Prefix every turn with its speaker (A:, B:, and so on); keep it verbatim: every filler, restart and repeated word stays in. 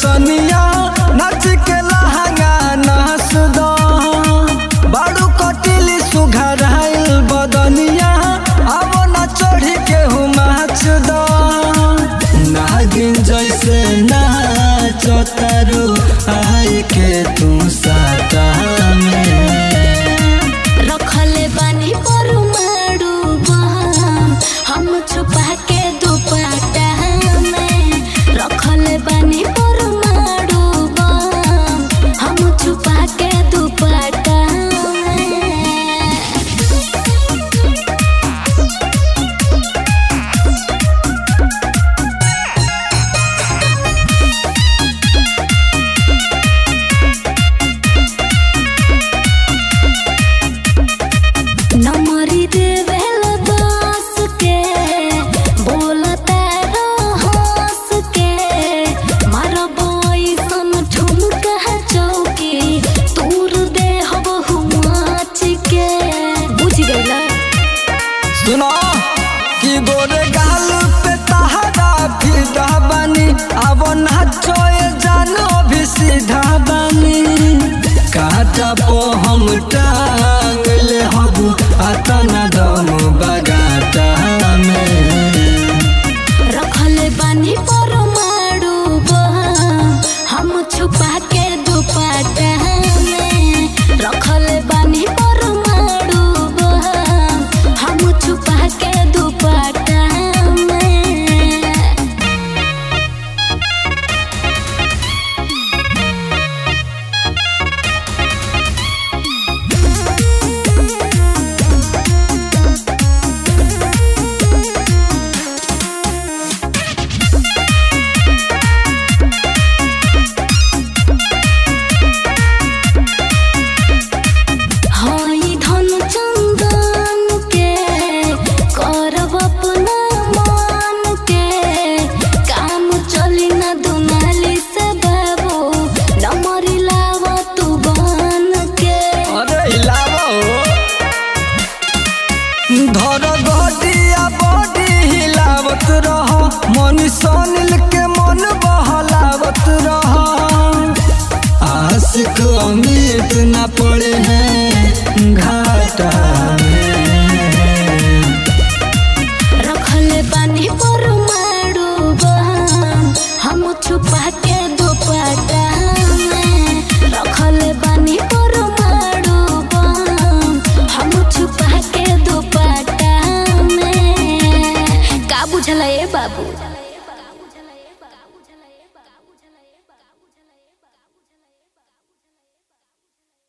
A: सनिया नाच के लहंगा नाच दो बाड़ू कटिली सुघराइल बदनिया अब न चढ़ के हुमाच दो नागिन जैसे नाच तारू आई के तू साटा में
B: रखले बानी पर मारू बम हम छुपा के दुपट्टा में रखले बानी पर मारू बम हम छुपा के दुपट्टा नमरी देवेल दास के बोलता हंस के मारब ऐसन ठुमका चौकी तूर दे हबहु माच के बुझ गइला।
A: सुनो कि गोरे गाल पे तहरा फिदा बनी अब नाचो ये जानो भी सीधा बनी काटा पो हम टांग ले हबू अतना दम बगाता में
B: रखले बानी पर मारू बम हम छुपा के दुपट्टा में रखले बानी पर मारू बम हम छुपा के दुपट्टा में। हई धन चंदन के करब अपना मन के काम चली न दुनाली से बाबू नमरी लाव तू बन के
A: अरे हिलावो धर गडिया बॉडी हिलावत रहो मन सोनिल के मन बहलावत रहो आशिक अमित न पड़े हैं घाटा में
B: रखले बानी पर मारू बम हम छुपा के दुपट्टा में रखले बानी पर मारू बम हम छुपा के दुपट्टा में का बुझला ए बाबू।